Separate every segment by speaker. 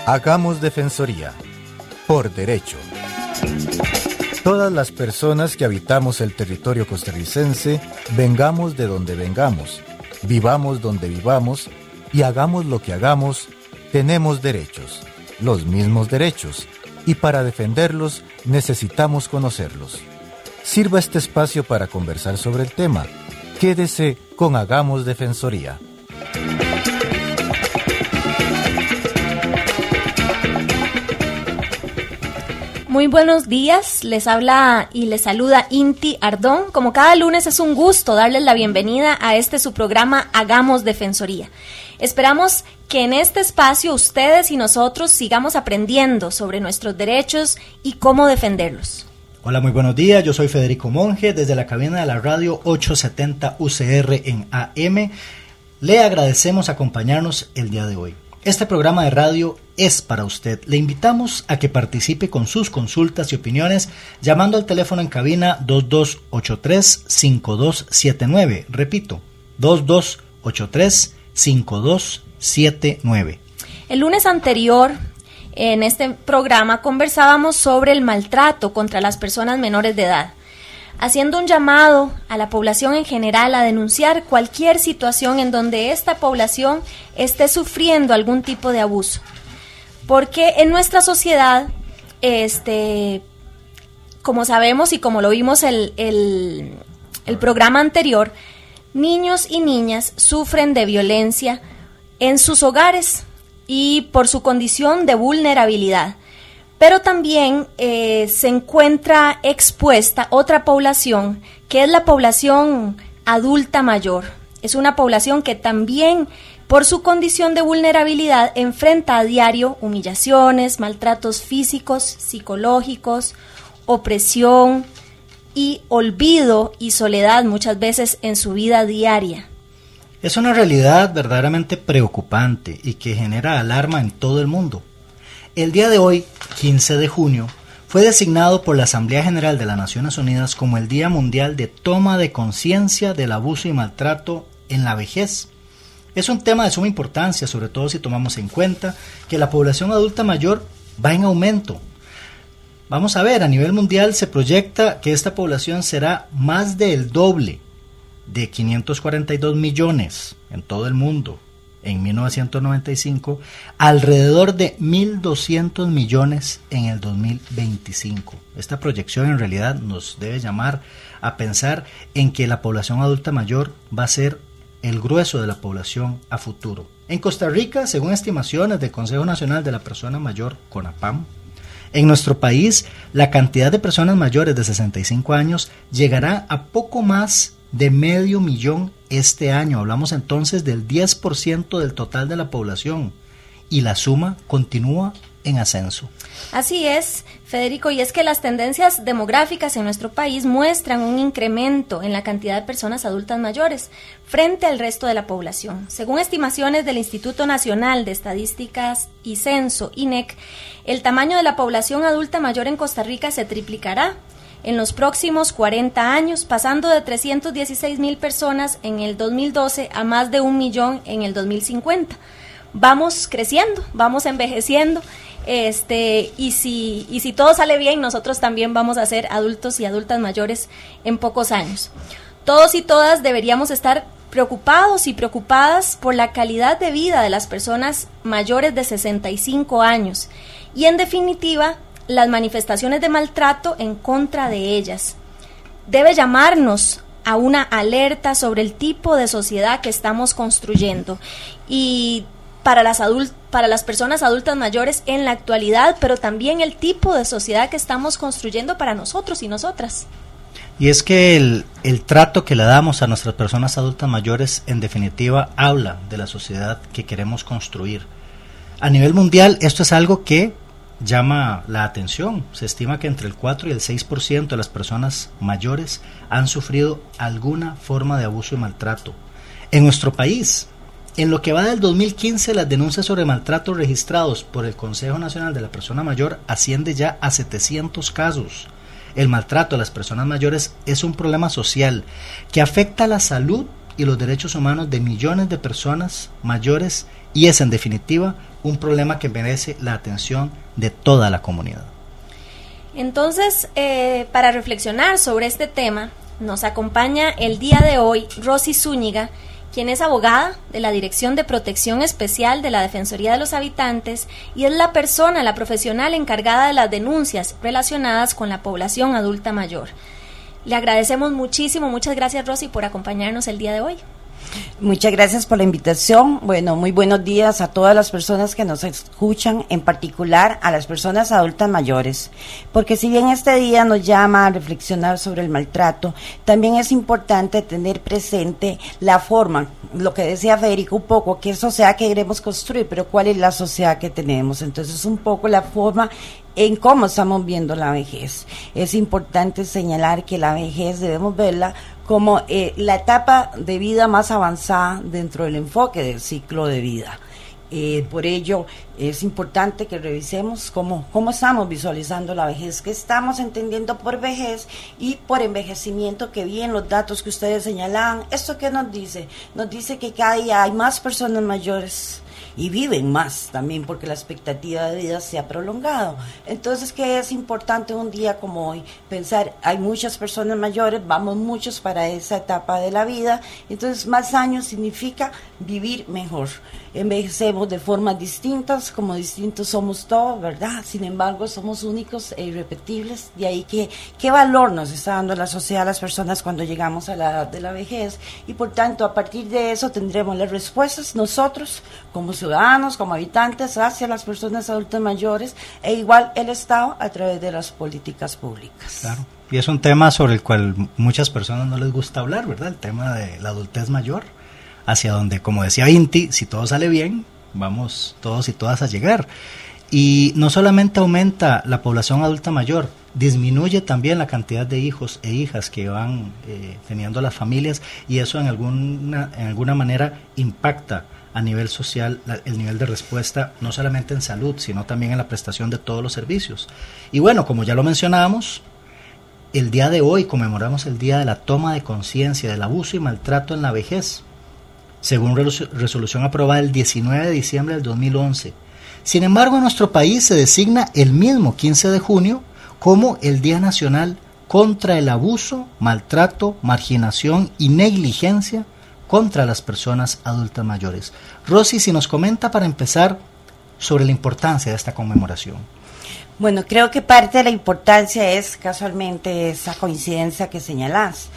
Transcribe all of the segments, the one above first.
Speaker 1: Hagamos Defensoría, por derecho. Todas las personas que habitamos el territorio costarricense, vengamos de donde vengamos, vivamos donde vivamos y hagamos lo que hagamos, tenemos derechos, los mismos derechos, y para defenderlos necesitamos conocerlos. Sirva este espacio para conversar sobre el tema. Quédese con Hagamos Defensoría.
Speaker 2: Muy buenos días, les habla y les saluda Inti Ardón. Como cada lunes es un gusto darles la bienvenida a su programa Hagamos Defensoría. Esperamos que en este espacio ustedes y nosotros sigamos aprendiendo sobre nuestros derechos y cómo defenderlos.
Speaker 3: Hola, muy buenos días, yo soy Federico Monge desde la cabina de la radio 870 UCR en AM. Le agradecemos acompañarnos el día de hoy. Este programa de radio es para usted. Le invitamos a que participe con sus consultas y opiniones llamando al teléfono en cabina 2283-5279. Repito, 2283-5279.
Speaker 2: El lunes anterior, en este programa, conversábamos sobre el maltrato contra las personas menores de edad, haciendo un llamado a la población en general a denunciar cualquier situación en donde esta población esté sufriendo algún tipo de abuso. Porque en nuestra sociedad, como sabemos y como lo vimos el programa anterior, niños y niñas sufren de violencia en sus hogares y por su condición de vulnerabilidad. Pero también se encuentra expuesta otra población, que es la población adulta mayor. Es una población que también, por su condición de vulnerabilidad, enfrenta a diario humillaciones, maltratos físicos, psicológicos, opresión y olvido y soledad muchas veces en su vida diaria.
Speaker 3: Es una realidad verdaderamente preocupante y que genera alarma en todo el mundo. El día de hoy, 15 de junio, fue designado por la Asamblea General de las Naciones Unidas como el Día Mundial de Toma de Conciencia del Abuso y Maltrato en la Vejez. Es un tema de suma importancia, sobre todo si tomamos en cuenta que la población adulta mayor va en aumento. Vamos a ver, a nivel mundial se proyecta que esta población será más del doble, de 542 millones en todo el mundo. En 1995, alrededor de 1.200 millones en el 2025. Esta proyección en realidad nos debe llamar a pensar en que la población adulta mayor va a ser el grueso de la población a futuro. En Costa Rica, según estimaciones del Consejo Nacional de la Persona Mayor, CONAPAM, en nuestro país la cantidad de personas mayores de 65 años llegará a poco más de 500,000 este año. Hablamos entonces del 10% del total de la población y la suma continúa en ascenso.
Speaker 2: Así es, Federico, y es que las tendencias demográficas en nuestro país muestran un incremento en la cantidad de personas adultas mayores frente al resto de la población. Según estimaciones del Instituto Nacional de Estadísticas y Censo, INEC, el tamaño de la población adulta mayor en Costa Rica se triplicará en los próximos 40 años, pasando de 316,000 personas en el 2012 a más de 1 millón en el 2050. Vamos creciendo, vamos envejeciendo, y si todo sale bien, nosotros también vamos a ser adultos y adultas mayores en pocos años. Todos y todas deberíamos estar preocupados y preocupadas por la calidad de vida de las personas mayores de 65 años y, en definitiva, las manifestaciones de maltrato en contra de ellas. Debe llamarnos a una alerta sobre el tipo de sociedad que estamos construyendo y para las personas adultas mayores en la actualidad, pero también el tipo de sociedad que estamos construyendo para nosotros y nosotras.
Speaker 3: Y es que el trato que le damos a nuestras personas adultas mayores, en definitiva, habla de la sociedad que queremos construir. A nivel mundial, esto es algo que llama la atención. Se estima que entre el 4 y el 6% de las personas mayores han sufrido alguna forma de abuso y maltrato. En nuestro país, en lo que va del 2015, las denuncias sobre maltrato registrados por el Consejo Nacional de la Persona Mayor asciende ya a 700 casos. El maltrato a las personas mayores es un problema social que afecta la salud y los derechos humanos de millones de personas mayores y es en definitiva un problema que merece la atención de toda la comunidad.
Speaker 2: Entonces, para reflexionar sobre este tema, nos acompaña el día de hoy Rosy Zúñiga, quien es abogada de la Dirección de Protección Especial de la Defensoría de los Habitantes y es la profesional encargada de las denuncias relacionadas con la población adulta mayor. Le agradecemos muchísimo, muchas gracias Rosy por acompañarnos el día de hoy.
Speaker 4: Muchas gracias por la invitación. Bueno, muy buenos días a todas las personas que nos escuchan, en particular a las personas adultas mayores, porque si bien este día nos llama a reflexionar sobre el maltrato, también es importante tener presente la forma, lo que decía Federico un poco, qué sociedad queremos construir, pero cuál es la sociedad que tenemos. Entonces un poco la forma en cómo estamos viendo la vejez. Es importante señalar que la vejez debemos verla como la etapa de vida más avanzada dentro del enfoque del ciclo de vida. Por ello es importante que revisemos cómo estamos visualizando la vejez, qué estamos entendiendo por vejez y por envejecimiento, que bien los datos que ustedes señalaban. ¿Esto qué nos dice? Nos dice que cada día hay más personas mayores y viven más también porque la expectativa de vida se ha prolongado. Entonces, ¿qué es importante un día como hoy? Pensar, hay muchas personas mayores, vamos muchos para esa etapa de la vida, entonces más años significa vivir mejor. Envejecemos de formas distintas, como distintos somos todos, ¿verdad? Sin embargo, somos únicos e irrepetibles, de ahí que qué valor nos está dando la sociedad a las personas cuando llegamos a la edad de la vejez, y por tanto, a partir de eso tendremos las respuestas nosotros, como ciudadanos, como habitantes, hacia las personas adultas mayores, e igual el Estado a través de las políticas públicas.
Speaker 3: Claro, y es un tema sobre el cual muchas personas no les gusta hablar, ¿verdad? El tema de la adultez mayor, hacia donde, como decía Inti, si todo sale bien, vamos todos y todas a llegar. Y no solamente aumenta la población adulta mayor, disminuye también la cantidad de hijos e hijas que van teniendo las familias, y eso en alguna manera impacta a nivel social el nivel de respuesta, no solamente en salud, sino también en la prestación de todos los servicios. Y bueno, como ya lo mencionábamos, el día de hoy conmemoramos el día de la toma de conciencia del abuso y maltrato en la vejez, según resolución aprobada el 19 de diciembre del 2011. Sin embargo, en nuestro país se designa el mismo 15 de junio como el Día Nacional contra el Abuso, Maltrato, Marginación y Negligencia contra las personas adultas mayores. Rosy, si nos comenta para empezar sobre la importancia de esta conmemoración.
Speaker 4: Bueno, creo que parte de la importancia es casualmente esa coincidencia que señalás.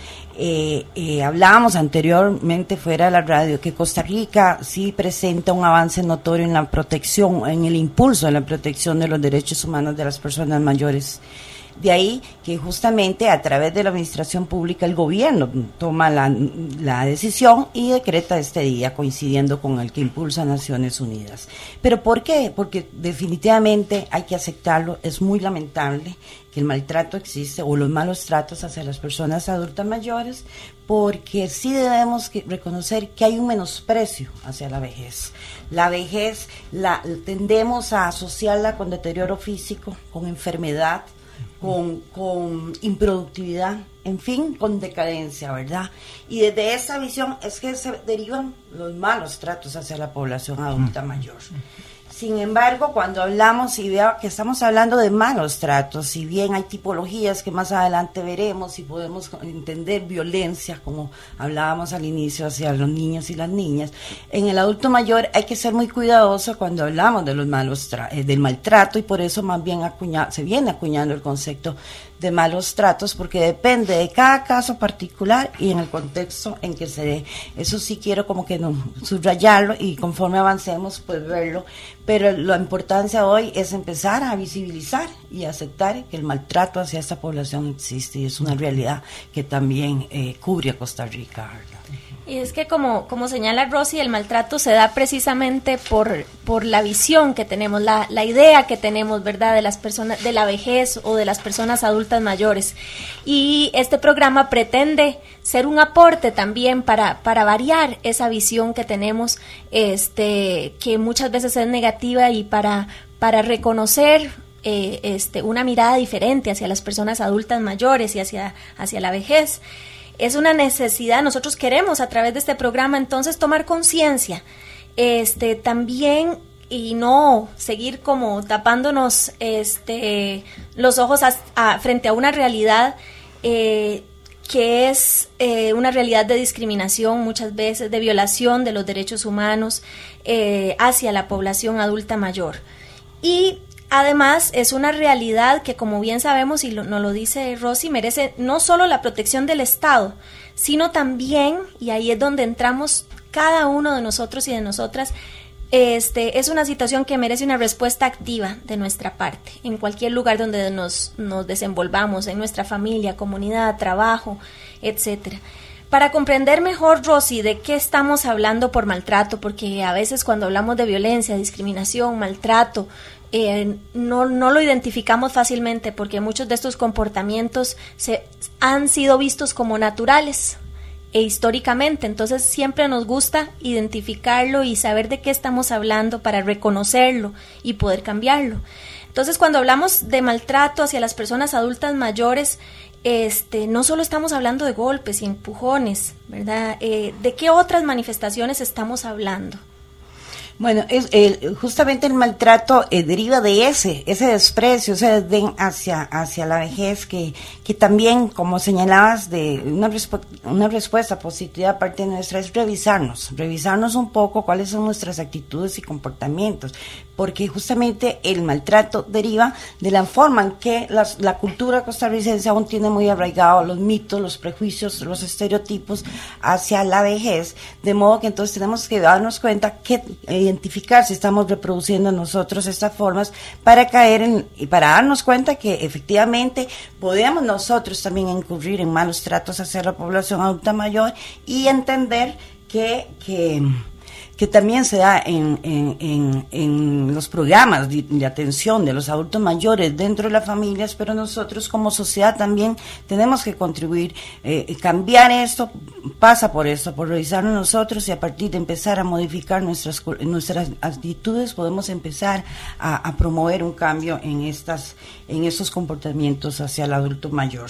Speaker 4: Hablábamos anteriormente fuera de la radio que Costa Rica sí presenta un avance notorio en la protección, en el impulso de la protección de los derechos humanos de las personas mayores. De ahí que justamente a través de la administración pública el gobierno toma la decisión y decreta este día coincidiendo con el que impulsa Naciones Unidas. ¿Pero por qué? Porque definitivamente hay que aceptarlo, es muy lamentable que el maltrato existe o los malos tratos hacia las personas adultas mayores, porque sí debemos reconocer que hay un menosprecio hacia la vejez. La vejez tendemos a asociarla con deterioro físico, con enfermedad, con improductividad, en fin, con decadencia, ¿verdad? Y desde esa visión es que se derivan los malos tratos hacia la población adulta mayor. Sin embargo, cuando hablamos y veo que estamos hablando de malos tratos, si bien hay tipologías que más adelante veremos y podemos entender violencia, como hablábamos al inicio, hacia los niños y las niñas, en el adulto mayor hay que ser muy cuidadoso cuando hablamos de los del maltrato, y por eso más bien se viene acuñando el concepto de malos tratos, porque depende de cada caso particular y en el contexto en que se dé. Eso sí quiero como que subrayarlo, y conforme avancemos pues verlo, pero la importancia hoy es empezar a visibilizar y aceptar que el maltrato hacia esta población existe y es una realidad que también cubre a Costa Rica, ¿verdad?
Speaker 2: Y es que como señala Rosy, el maltrato se da precisamente por la visión que tenemos, la idea que tenemos, ¿verdad?, de las personas, de la vejez o de las personas adultas mayores. Y este programa pretende ser un aporte también para variar esa visión que tenemos, que muchas veces es negativa, y para reconocer una mirada diferente hacia las personas adultas mayores y hacia la vejez. es una necesidad. Nosotros queremos a través de este programa entonces tomar conciencia, también, y no seguir como tapándonos los ojos frente a una realidad que es una realidad de discriminación muchas veces, de violación de los derechos humanos hacia la población adulta mayor. Y además es una realidad que, como bien sabemos y nos lo dice Rosy, merece no solo la protección del Estado, sino también, y ahí es donde entramos cada uno de nosotros y de nosotras, es una situación que merece una respuesta activa de nuestra parte, en cualquier lugar donde nos desenvolvamos, en nuestra familia, comunidad, trabajo, etcétera. Para comprender mejor, Rosy, de qué estamos hablando por maltrato, porque a veces cuando hablamos de violencia, discriminación, maltrato, no lo identificamos fácilmente, porque muchos de estos comportamientos han sido vistos como naturales históricamente, entonces siempre nos gusta identificarlo y saber de qué estamos hablando para reconocerlo y poder cambiarlo. Entonces, cuando hablamos de maltrato hacia las personas adultas mayores, no solo estamos hablando de golpes y empujones, ¿verdad? ¿De qué otras manifestaciones estamos hablando?
Speaker 4: Bueno, justamente el maltrato deriva de ese desprecio, ese desdén hacia la vejez, que también, como señalabas, de una respuesta positiva parte nuestra es revisarnos un poco cuáles son nuestras actitudes y comportamientos, porque justamente el maltrato deriva de la forma en que la cultura costarricense aún tiene muy arraigado los mitos, los prejuicios, los estereotipos hacia la vejez, de modo que entonces tenemos que darnos cuenta que identificar si estamos reproduciendo nosotros estas formas para caer y para darnos cuenta que efectivamente podemos nosotros también incurrir en malos tratos hacia la población adulta mayor y entender que también se da en los programas de atención de los adultos mayores dentro de las familias, pero nosotros como sociedad también tenemos que contribuir, cambiar esto, pasa por esto, por revisarnos nosotros, y a partir de empezar a modificar nuestras actitudes podemos empezar a promover un cambio en estos comportamientos hacia el adulto mayor.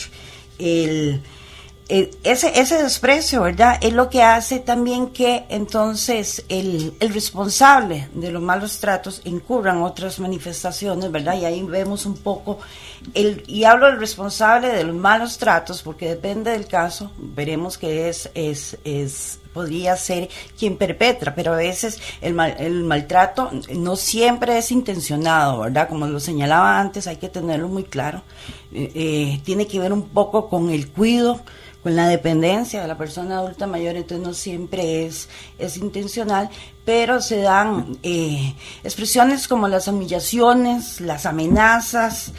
Speaker 4: Ese desprecio, ¿verdad?, es lo que hace también que entonces el responsable de los malos tratos incurra en otras manifestaciones, ¿verdad? Y ahí vemos un poco, y hablo del responsable de los malos tratos porque depende del caso, veremos que podría ser quien perpetra, pero a veces el maltrato no siempre es intencionado, ¿verdad? Como lo señalaba antes, hay que tenerlo muy claro. Tiene que ver un poco con el cuidado, con la dependencia de la persona adulta mayor, entonces no siempre es intencional, pero se dan expresiones como las humillaciones, las amenazas,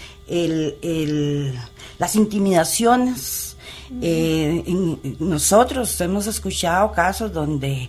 Speaker 4: las intimidaciones. Nosotros hemos escuchado casos donde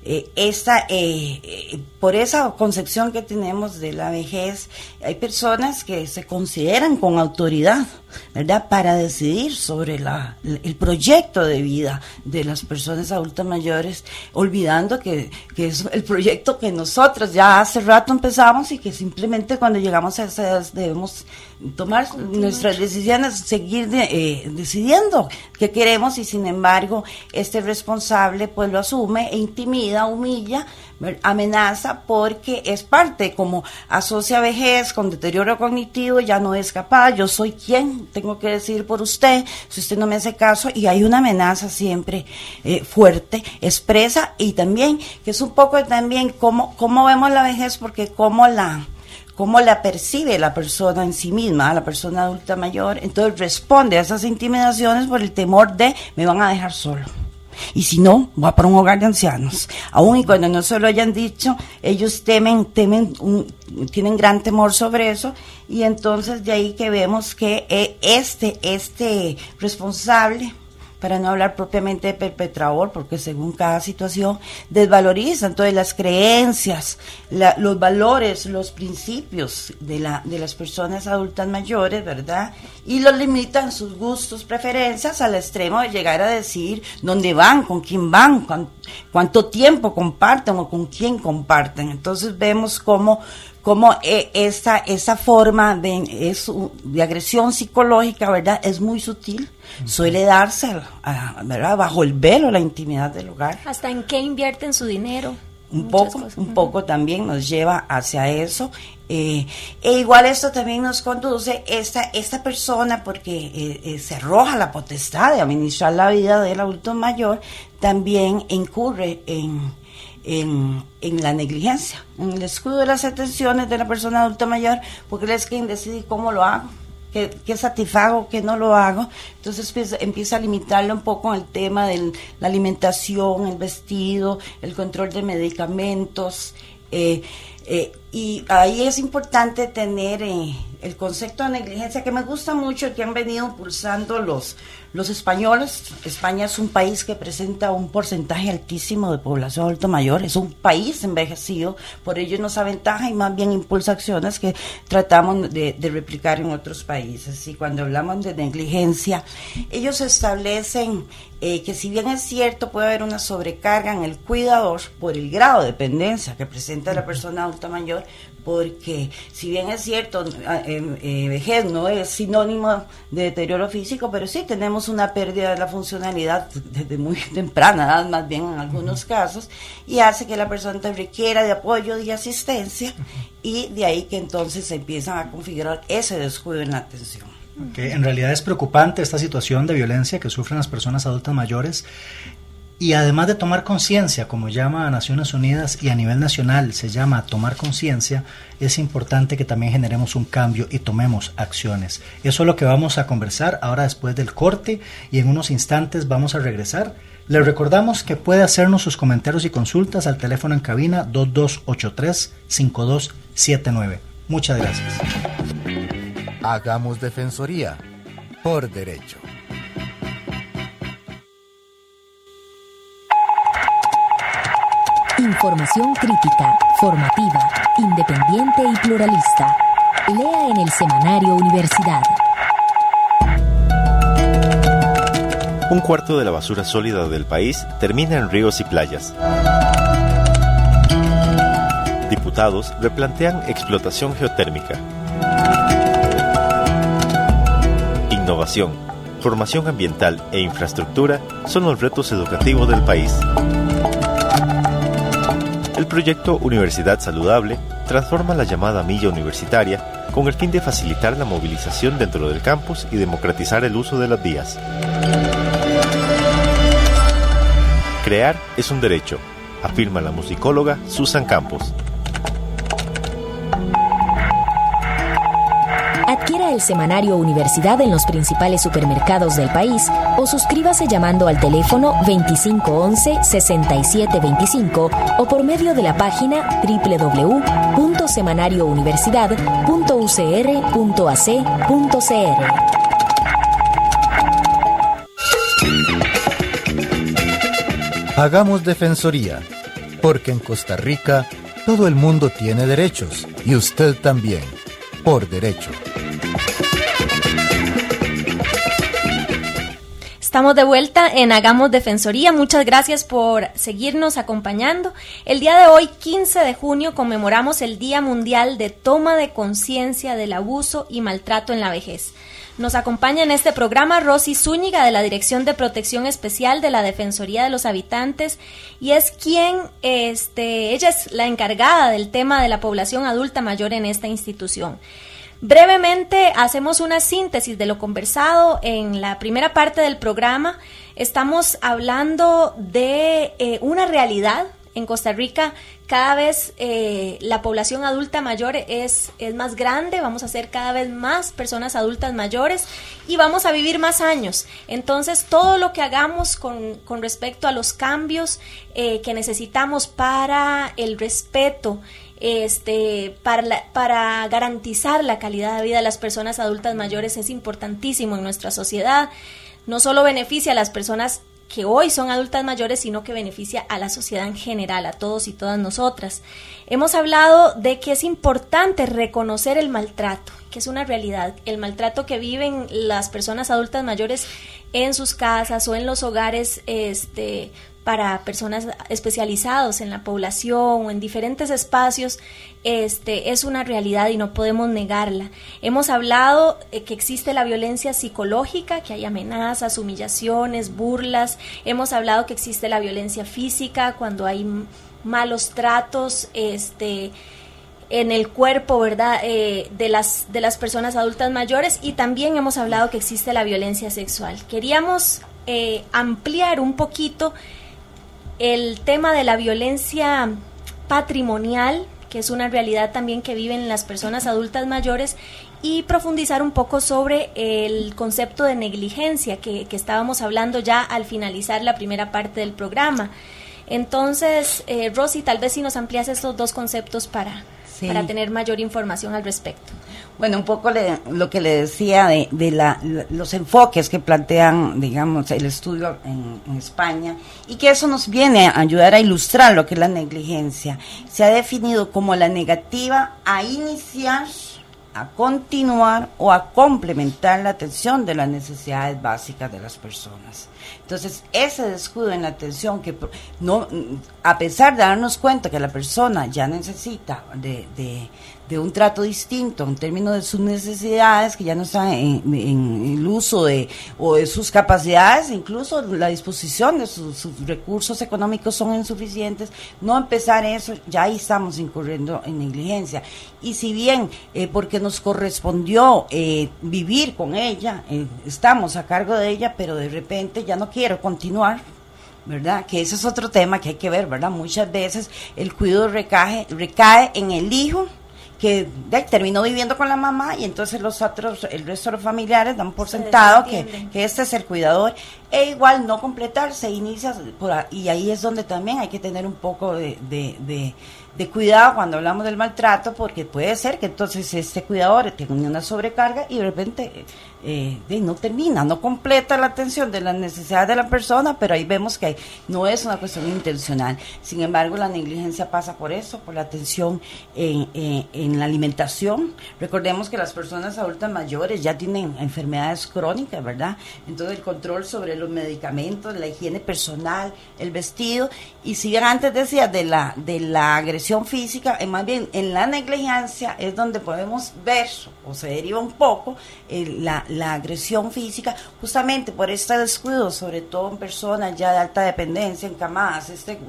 Speaker 4: por esa concepción que tenemos de la vejez, hay personas que se consideran con autoridad, ¿verdad?, para decidir sobre el proyecto de vida de las personas adultas mayores, olvidando que es el proyecto que nosotros ya hace rato empezamos y que simplemente cuando llegamos a esa edad debemos tomar nuestras decisiones, seguir decidiendo qué queremos, y sin embargo este responsable pues lo asume e intimida, humilla, amenaza, porque es parte, como asocia vejez con deterioro cognitivo, ya no es capaz, yo soy quien, tengo que decidir por usted, si usted no me hace caso, y hay una amenaza siempre fuerte, expresa, y también, que es un poco también cómo vemos la vejez, porque cómo la percibe la persona en sí misma, la persona adulta mayor, entonces responde a esas intimidaciones por el temor de me van a dejar solo. Y si no, voy a para un hogar de ancianos. Aún y cuando no se lo hayan dicho, ellos tienen gran temor sobre eso, y entonces de ahí que vemos que este responsable, para no hablar propiamente de perpetrador, porque según cada situación desvaloriza entonces las creencias, los valores, los principios de las personas adultas mayores, ¿verdad? Y los limitan sus gustos, preferencias, al extremo de llegar a decir dónde van, con quién van, cuánto tiempo comparten o con quién comparten. Entonces vemos cómo como esa forma de agresión psicológica, ¿verdad? Es muy sutil, suele darse, ¿verdad? Bajo el velo, la intimidad del hogar.
Speaker 2: ¿Hasta en qué invierten su dinero?
Speaker 4: Un poco también nos lleva hacia eso. E igual esto también nos conduce, esta persona, porque se arroja la potestad de administrar la vida del adulto mayor, también incurre en la negligencia, en el descuido de las atenciones de la persona adulta mayor, porque él es quien decide cómo lo hago, qué satisfago, qué no lo hago. Entonces empieza a limitarlo un poco en el tema de la alimentación, el vestido, el control de medicamentos, y ahí es importante tener el concepto de negligencia, que me gusta mucho, el que han venido impulsando los españoles. España es un país que presenta un porcentaje altísimo de población adulta mayor, es un país envejecido, por ello nos aventaja y más bien impulsa acciones que tratamos de replicar en otros países. Y cuando hablamos de negligencia, ellos establecen que si bien es cierto puede haber una sobrecarga en el cuidador por el grado de dependencia que presenta la persona adulta mayor, porque si bien es cierto, vejez no es sinónimo de deterioro físico, pero sí tenemos una pérdida de la funcionalidad desde muy temprana edad, más bien en algunos casos, y hace que la persona requiera de apoyo y asistencia, y de ahí que entonces se empiezan a configurar ese descuido en la atención.
Speaker 3: Okay. En realidad es preocupante esta situación de violencia que sufren las personas adultas mayores. Y además de tomar conciencia, como llama a Naciones Unidas y a nivel nacional se llama tomar conciencia, es importante que también generemos un cambio y tomemos acciones. Eso es lo que vamos a conversar ahora después del corte, y en unos instantes vamos a regresar. Les recordamos que puede hacernos sus comentarios y consultas al teléfono en cabina 2283-5279. Muchas gracias.
Speaker 1: Hagamos Defensoría por derecho.
Speaker 5: Información crítica, formativa, independiente y pluralista. Lea en el Semanario Universidad.
Speaker 6: Un cuarto de la basura sólida del país termina en ríos y playas. Diputados replantean explotación geotérmica. Innovación, formación ambiental e infraestructura son los retos educativos del país. El proyecto Universidad Saludable transforma la llamada milla universitaria con el fin de facilitar la movilización dentro del campus y democratizar el uso de las vías. Crear es un derecho, afirma la musicóloga Susan Campos.
Speaker 5: Adquiera el Semanario Universidad en los principales supermercados del país o suscríbase llamando al teléfono 2511-6725 o por medio de la página www.semanariouniversidad.ucr.ac.cr.
Speaker 1: Hagamos Defensoría, porque en Costa Rica todo el mundo tiene derechos, y usted también, por derecho.
Speaker 2: Estamos de vuelta en Hagamos Defensoría. Muchas gracias por seguirnos acompañando. El día de hoy, 15 de junio, conmemoramos el Día Mundial de Toma de Conciencia del Abuso y Maltrato en la Vejez. Nos acompaña en este programa Rosy Zúñiga, de la Dirección de Protección Especial de la Defensoría de los Habitantes, y es ella es la encargada del tema de la población adulta mayor en esta institución. Brevemente hacemos una síntesis de lo conversado en la primera parte del programa. Estamos hablando de una realidad. En Costa Rica cada vez la población adulta mayor es más grande, vamos a ser cada vez más personas adultas mayores y vamos a vivir más años. Entonces todo lo que hagamos con respecto a los cambios que necesitamos para el respeto, para garantizar la calidad de vida de las personas adultas mayores es importantísimo en nuestra sociedad. No solo beneficia a las personas que hoy son adultas mayores, sino que beneficia a la sociedad en general, a todos y todas nosotras. Hemos hablado de que es importante reconocer el maltrato, que es una realidad, el maltrato que viven las personas adultas mayores en sus casas o en los hogares para personas especializados en la población o en diferentes espacios, es una realidad y no podemos negarla. Hemos hablado que existe la violencia psicológica, que hay amenazas, humillaciones, burlas. Hemos hablado que existe la violencia física, cuando hay malos tratos, en el cuerpo, ¿verdad?, de las personas adultas mayores, y también hemos hablado que existe la violencia sexual. Queríamos ampliar un poquito el tema de la violencia patrimonial, que es una realidad también que viven las personas adultas mayores, y profundizar un poco sobre el concepto de negligencia que estábamos hablando ya al finalizar la primera parte del programa. Entonces, Rosy, tal vez si nos amplías estos dos conceptos para tener mayor información al respecto.
Speaker 4: Bueno, un poco lo que le decía de los enfoques que plantean, digamos, el estudio en España, y que eso nos viene a ayudar a ilustrar lo que es la negligencia. Se ha definido como la negativa a iniciar, a continuar o a complementar la atención de las necesidades básicas de las personas. Entonces, ese descuido en la atención, que no, a pesar de darnos cuenta que la persona ya necesita de un trato distinto en términos de sus necesidades, que ya no está en el uso de sus capacidades, incluso la disposición de sus recursos económicos son insuficientes, no empezar eso, ya ahí estamos incurriendo en negligencia. Y si bien, porque nos correspondió vivir con ella, estamos a cargo de ella, pero de repente ya no quiero continuar, ¿verdad? Que ese es otro tema que hay que ver, ¿verdad? Muchas veces el cuidado recae en el hijo, que terminó viviendo con la mamá, y entonces el resto de los familiares dan por sentado que este es el cuidador, e igual no completar, se inicia y ahí es donde también hay que tener un poco de cuidado cuando hablamos del maltrato, porque puede ser que entonces este cuidador tenga una sobrecarga y de repente no completa la atención de las necesidades de la persona, pero ahí vemos que no es una cuestión intencional. Sin embargo, la negligencia pasa por eso, por la atención en la alimentación. Recordemos que las personas adultas mayores ya tienen enfermedades crónicas, ¿verdad? Entonces el control sobre los medicamentos, la higiene personal, el vestido, y si bien antes decía de la agresión física, más bien en la negligencia es donde podemos ver, o se deriva un poco, la agresión física, justamente por este descuido, sobre todo en personas ya de alta dependencia, encamadas,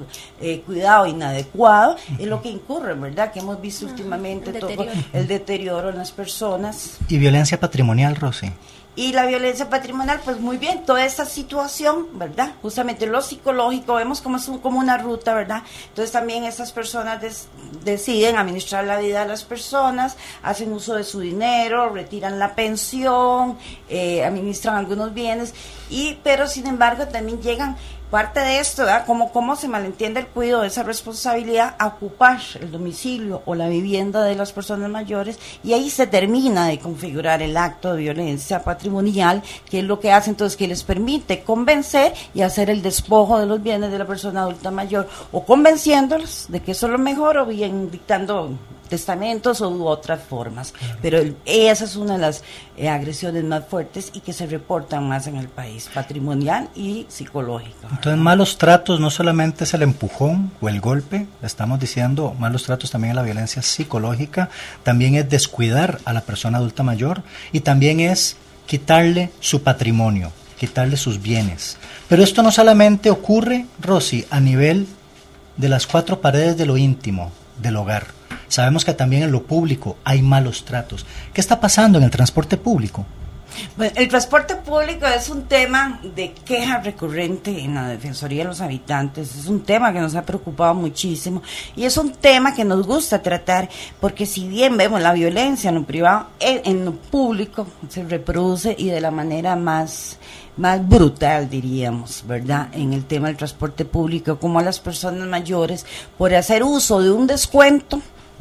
Speaker 4: cuidado inadecuado, es lo que incurre, ¿verdad? Que hemos visto últimamente el deterioro en las personas.
Speaker 3: ¿Y violencia patrimonial, Rosy?
Speaker 4: Y la violencia patrimonial, pues muy bien, toda esta situación, ¿verdad? Justamente lo psicológico, vemos como una ruta, ¿verdad? Entonces también estas personas deciden administrar la vida de las personas, hacen uso de su dinero, retiran la pensión, administran algunos bienes, pero sin embargo también llegan parte de esto, ¿verdad? Cómo se malentiende el cuidado de esa responsabilidad a ocupar el domicilio o la vivienda de las personas mayores, y ahí se termina de configurar el acto de violencia patrimonial, que es lo que hace entonces que les permite convencer y hacer el despojo de los bienes de la persona adulta mayor, o convenciéndolos de que eso es lo mejor, o bien dictando testamentos u otras formas. Claro. Pero esa es una de las agresiones más fuertes y que se reportan más en el país, patrimonial y psicológica.
Speaker 3: Entonces, malos tratos no solamente es el empujón o el golpe, estamos diciendo malos tratos también es la violencia psicológica, también es descuidar a la persona adulta mayor, y también es quitarle su patrimonio, quitarle sus bienes. Pero esto no solamente ocurre, Rosy, a nivel de las cuatro paredes de lo íntimo del hogar. Sabemos que también en lo público hay malos tratos. ¿Qué está pasando en el transporte público?
Speaker 4: Bueno, el transporte público es un tema de queja recurrente en la Defensoría de los Habitantes, es un tema que nos ha preocupado muchísimo y es un tema que nos gusta tratar, porque si bien vemos la violencia en lo privado, en lo público se reproduce, y de la manera más brutal, diríamos, ¿verdad? En el tema del transporte público, como a las personas mayores, por hacer uso de un descuento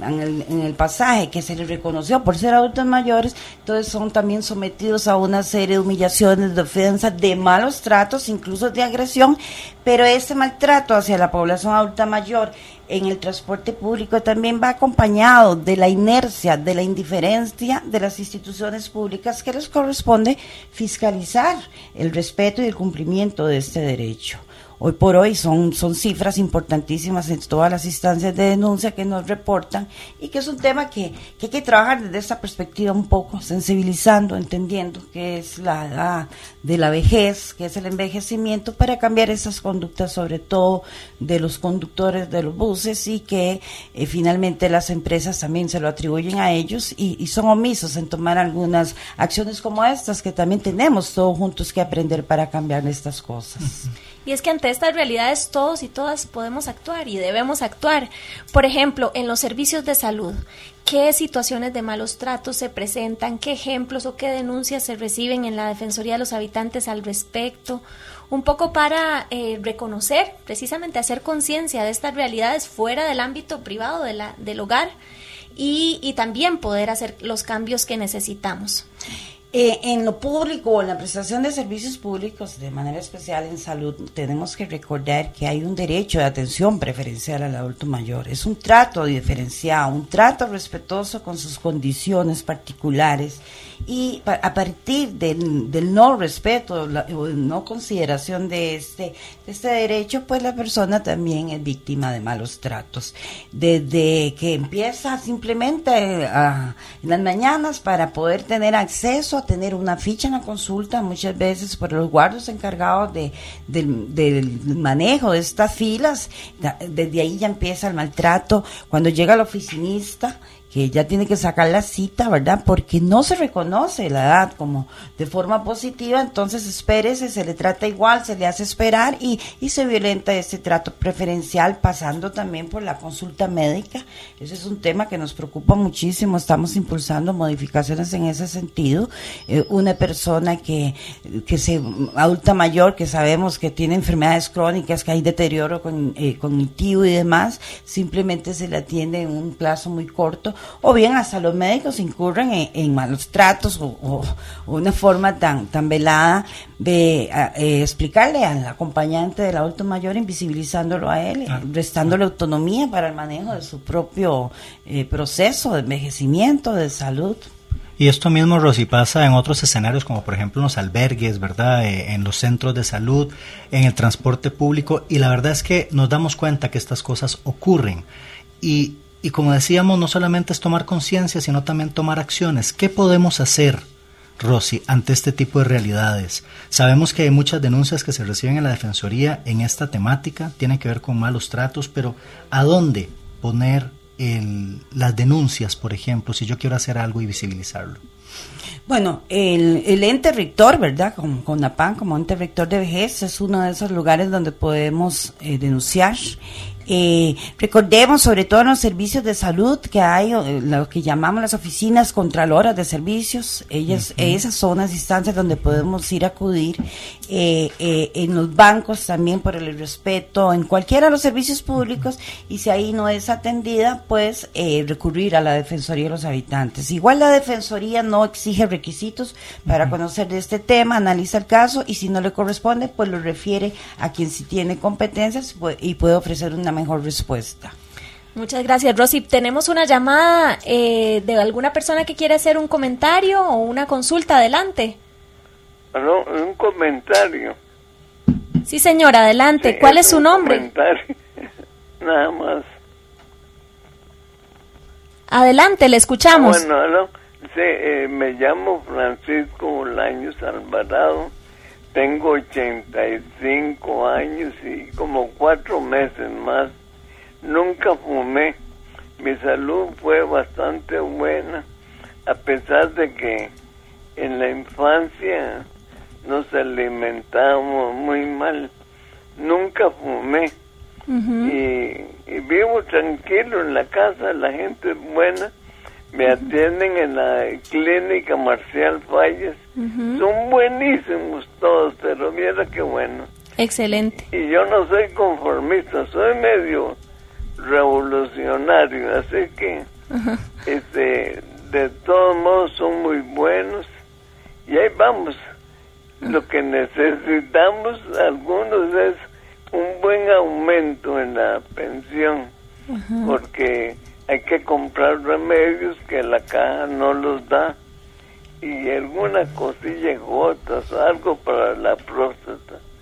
Speaker 4: en el pasaje que se les reconoció por ser adultos mayores, entonces son también sometidos a una serie de humillaciones, de ofensas, de malos tratos, incluso de agresión. Pero este maltrato hacia la población adulta mayor en el transporte público también va acompañado de la inercia, de la indiferencia de las instituciones públicas, que les corresponde fiscalizar el respeto y el cumplimiento de este derecho. hoy por hoy son cifras importantísimas en todas las instancias de denuncia que nos reportan, y que es un tema que hay que trabajar desde esta perspectiva un poco, sensibilizando, entendiendo que es la edad de la vejez, que es el envejecimiento, para cambiar esas conductas, sobre todo de los conductores de los buses, y que finalmente las empresas también se lo atribuyen a ellos y son omisos en tomar algunas acciones como estas, que también tenemos todos juntos que aprender para cambiar estas cosas.
Speaker 2: Y es que ante estas realidades todos y todas podemos actuar y debemos actuar. Por ejemplo, en los servicios de salud, ¿qué situaciones de malos tratos se presentan? ¿Qué ejemplos o qué denuncias se reciben en la Defensoría de los Habitantes al respecto? Un poco para reconocer, precisamente hacer conciencia de estas realidades fuera del ámbito privado del hogar, y también poder hacer los cambios que necesitamos.
Speaker 4: En lo público, en la prestación de servicios públicos, de manera especial en salud, tenemos que recordar que hay un derecho de atención preferencial al adulto mayor. Es un trato diferenciado, un trato respetuoso con sus condiciones particulares, y a partir del no respeto o no consideración de este derecho, pues la persona también es víctima de malos tratos. Desde que empieza simplemente en las mañanas para poder tener acceso a tener una ficha en la consulta, muchas veces por los guardias encargados del manejo de estas filas, desde ahí ya empieza el maltrato. Cuando llega el oficinista, que ya tiene que sacar la cita, ¿verdad? Porque no se reconoce la edad como de forma positiva, entonces espérese, se le trata igual, se le hace esperar y se violenta ese trato preferencial, pasando también por la consulta médica. Ese es un tema que nos preocupa muchísimo, estamos impulsando modificaciones en ese sentido. Una persona adulta mayor, que sabemos que tiene enfermedades crónicas, que hay deterioro cognitivo y demás, simplemente se le atiende en un plazo muy corto, o bien hasta los médicos incurren en malos tratos o una forma tan velada de explicarle al acompañante del adulto mayor, invisibilizándolo a él, restándole autonomía para el manejo de su propio proceso de envejecimiento, de salud.
Speaker 3: Y esto mismo, Rosy, pasa en otros escenarios, como por ejemplo en los albergues, ¿verdad? En los centros de salud, en el transporte público, y la verdad es que nos damos cuenta que estas cosas ocurren. Y como decíamos, no solamente es tomar conciencia, sino también tomar acciones. ¿Qué podemos hacer, Rosy, ante este tipo de realidades? Sabemos que hay muchas denuncias que se reciben en la Defensoría en esta temática, tienen que ver con malos tratos, pero ¿a dónde poner las denuncias, por ejemplo, si yo quiero hacer algo y visibilizarlo?
Speaker 4: Bueno, el ente rector, ¿verdad? Con CONAPAN, como ente rector de vejez, es uno de esos lugares donde podemos denunciar. Recordemos, sobre todo en los servicios de salud, que hay lo que llamamos las oficinas contraloras de servicios. Esas son las instancias donde podemos ir a acudir. En los bancos también, por el respeto, en cualquiera de los servicios públicos, y si ahí no es atendida, pues recurrir a la Defensoría de los Habitantes. Igual la Defensoría no exige requisitos para conocer de este tema, analiza el caso, y si no le corresponde, pues lo refiere a quien sí tiene competencias y puede ofrecer una mejor respuesta.
Speaker 2: Muchas gracias, Rosy. Tenemos una llamada de alguna persona que quiere hacer un comentario o una consulta. Adelante.
Speaker 7: No, un comentario.
Speaker 2: Sí, señora, adelante. Sí, ¿cuál es su nombre?
Speaker 7: Comentario. Nada más.
Speaker 2: Adelante, le escuchamos.
Speaker 7: Bueno, sí, me llamo Francisco Bolaños Alvarado. Tengo 85 años y como 4 meses más. Nunca fumé. Mi salud fue bastante buena, a pesar de que en la infancia nos alimentábamos muy mal. Nunca fumé. Y vivo tranquilo en la casa, la gente es buena. Me atienden en la clínica Marcial Falles. Son buenísimos todos, pero mira qué bueno.
Speaker 2: Excelente.
Speaker 7: Y yo no soy conformista, soy medio revolucionario, así que de todos modos son muy buenos. Y ahí vamos. Lo que necesitamos algunos es un buen aumento en la pensión, porque hay que comprar remedios que la caja no los da, y alguna cosilla, gotas o algo para la próstata.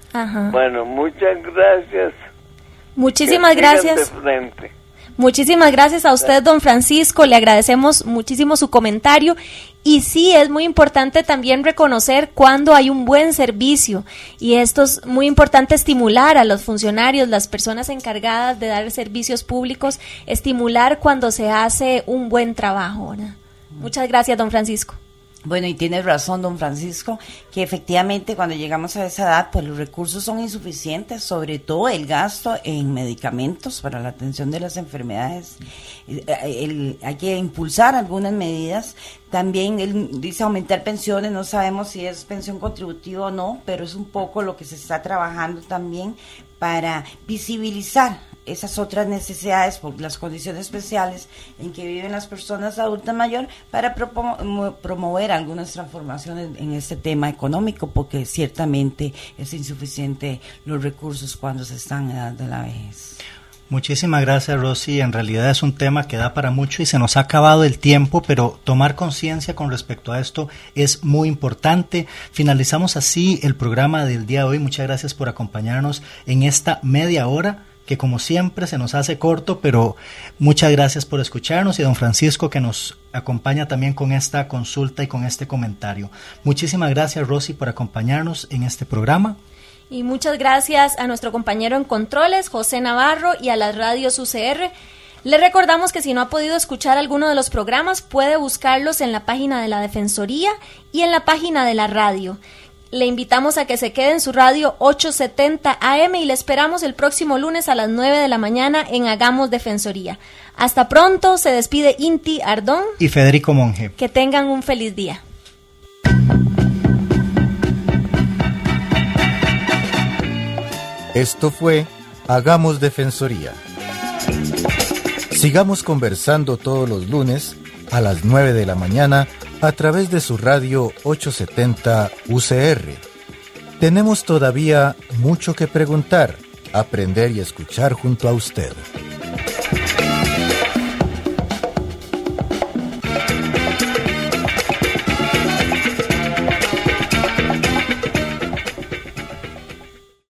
Speaker 2: Ajá.
Speaker 7: Bueno, muchas gracias.
Speaker 2: Muchísimas gracias. Muchísimas gracias a usted, don Francisco, le agradecemos muchísimo su comentario y sí, es muy importante también reconocer cuando hay un buen servicio y esto es muy importante estimular a los funcionarios, las personas encargadas de dar servicios públicos, estimular cuando se hace un buen trabajo, ¿verdad? Muchas gracias, don Francisco.
Speaker 4: Bueno, y tiene razón, don Francisco, que efectivamente cuando llegamos a esa edad, pues los recursos son insuficientes, sobre todo el gasto en medicamentos para la atención de las enfermedades. Hay que impulsar algunas medidas. También él dice aumentar pensiones, no sabemos si es pensión contributiva o no, pero es un poco lo que se está trabajando también para visibilizar esas otras necesidades por las condiciones especiales en que viven las personas adultas mayores para promover algunas transformaciones en este tema económico, porque ciertamente es insuficiente los recursos cuando se está en edad de la vejez.
Speaker 3: Muchísimas gracias, Rosy. En realidad es un tema que da para mucho y se nos ha acabado el tiempo, pero tomar conciencia con respecto a esto es muy importante. Finalizamos así el programa del día de hoy. Muchas gracias por acompañarnos en esta media hora, que como siempre se nos hace corto, pero muchas gracias por escucharnos, y don Francisco, que nos acompaña también con esta consulta y con este comentario. Muchísimas gracias, Rosy, por acompañarnos en este programa.
Speaker 2: Y muchas gracias a nuestro compañero en controles, José Navarro, y a las radios UCR. Le recordamos que si no ha podido escuchar alguno de los programas, puede buscarlos en la página de la Defensoría y en la página de la radio. Le invitamos a que se quede en su radio 870 AM y le esperamos el próximo lunes a las 9 de la mañana en Hagamos Defensoría. Hasta pronto, se despide Inti Ardón
Speaker 3: y Federico Monge.
Speaker 2: Que tengan un feliz día.
Speaker 1: Esto fue Hagamos Defensoría. Sigamos conversando todos los lunes a las 9 de la mañana a través de su radio 870 UCR. Tenemos todavía mucho que preguntar, aprender y escuchar junto a usted.